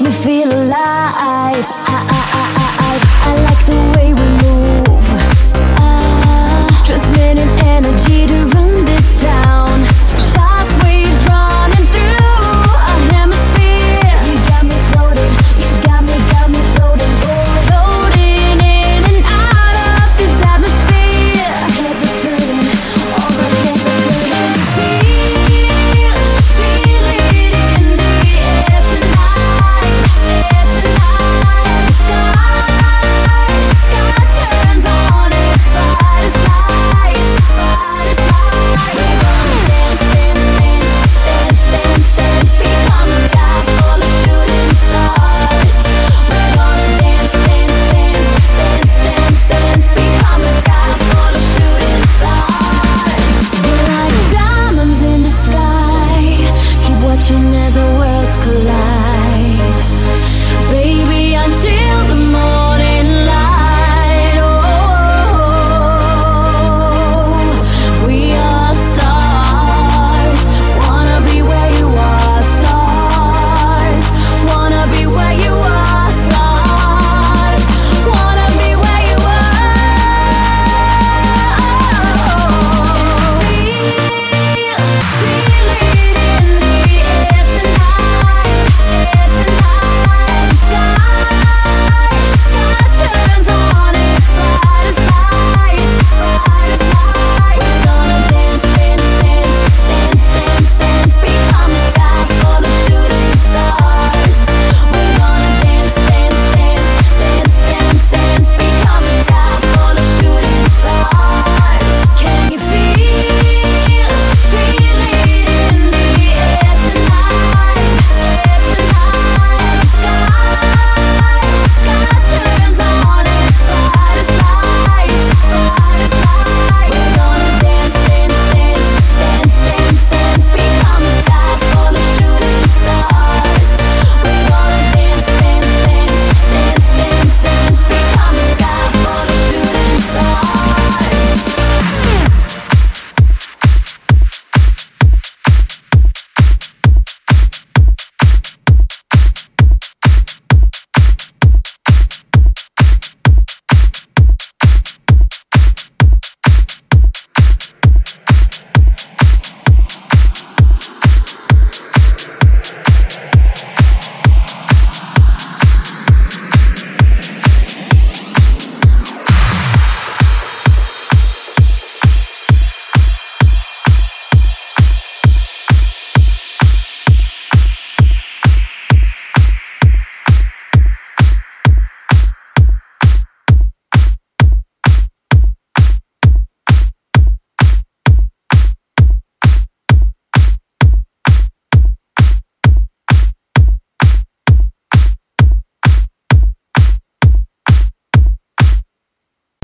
me feel alive. I like the way we move, transmitting energy to run this town. Shockwaves running through our hemisphere. You got me floating, you got me floating, floating in and out of this atmosphere. Heads are turning, all the heads are turning. Feel it in the air tonight, as the sky turns on its brightest lights, We're gonna dance, become a sky full of shooting stars. We're gonna dance, become a sky full of shooting stars. We're like diamonds in the sky, keep watching as our worlds collide.